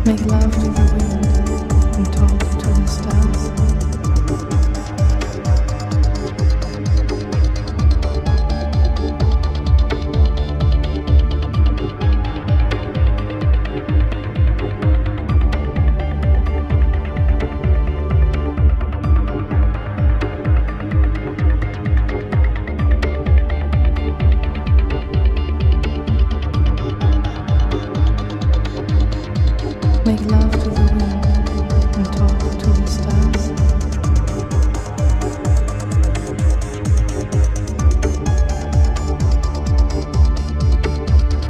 Make love to the wind and talk to the stars. Make love